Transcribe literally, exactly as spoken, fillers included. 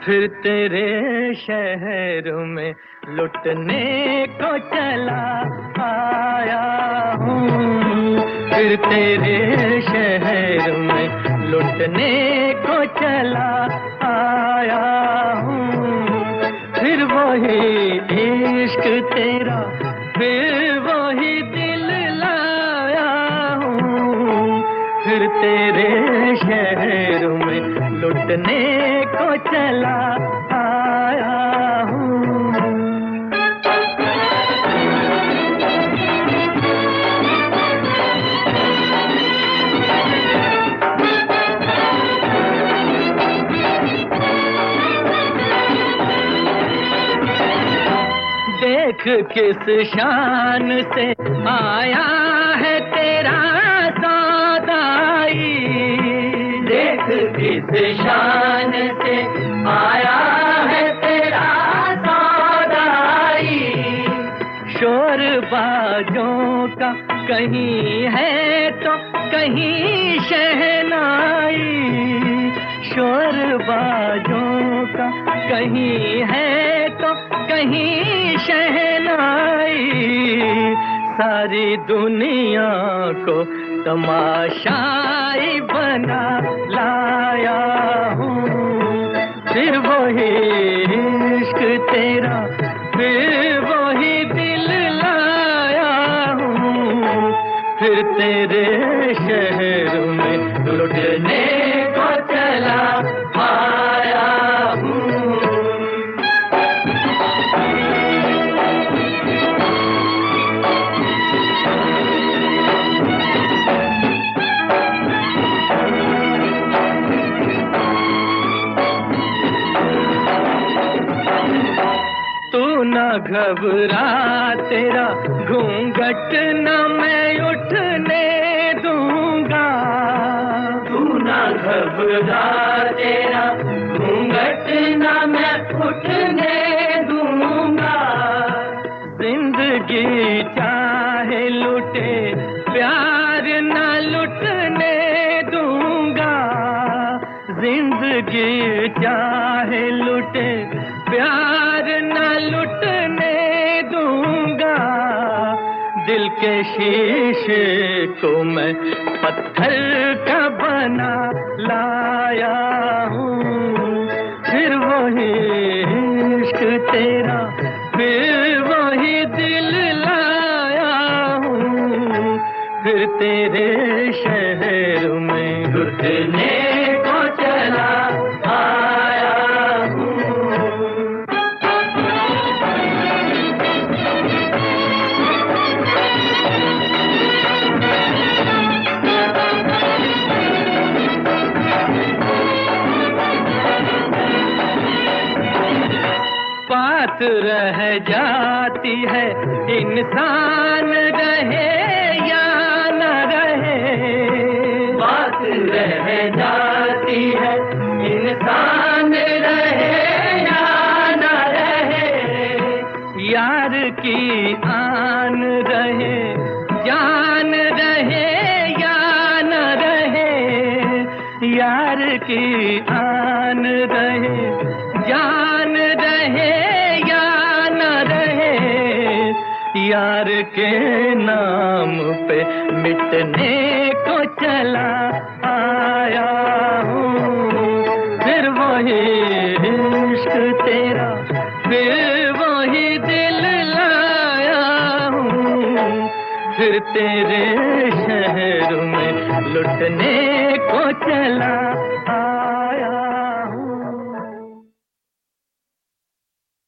फिर तेरे शहर में लुटने को चला आया हूँ। फिर तेरे शहर में लुटने को चला आया हूँ। फिर वही इश्क तेरा, फिर वही दिल लाया हूँ। फिर तेरे शहर में लुटने को चला आया हूँ। देख किस शान से आया है तेरा सौदाई, देख किस शान से आया है तेरा सौदाई। शोर बाजों का कहीं है तो कहीं शहनाई, शोर बाजों का कहीं है तो कहीं शहनाई। सारी दुनिया को तमाशाई बना लाया हूँ। फिर वही इश्क तेरा, फिर वही दिल लाया हूँ। फिर तेरे शहर में लुटने को चला आया हूँ। ना घबरा तेरा घूंघट न मैं उठने दूंगा, तू ना घबरा तेरा घूंघट न मैं उठने दूंगा। जिंदगी चाहे लुटे प्यार न लुटने दूंगा, जिंदगी चाहे लुटे प्यार न लुटने दूंगा। दिल के शीशे को मैं पत्थर का बना लाया हूँ। फिर वही इश्क तेरा, फिर वही दिल लाया हूँ। फिर तेरे शहर में लुटने को चला आया हूँ। बात रह जाती है इंसान रहे या न रहे, बात रह जाती है इंसान रहे या न रहे। यार की आन रहे जान रहे या न रहे, यार की आन रहे जान रहे या न रहे। यार के नाम पे मिटने को चला आया हूँ। फिर वही इश्क तेरा, फिर वही दिल लाया हूँ। फिर तेरे शहर में लुटने को चला आया।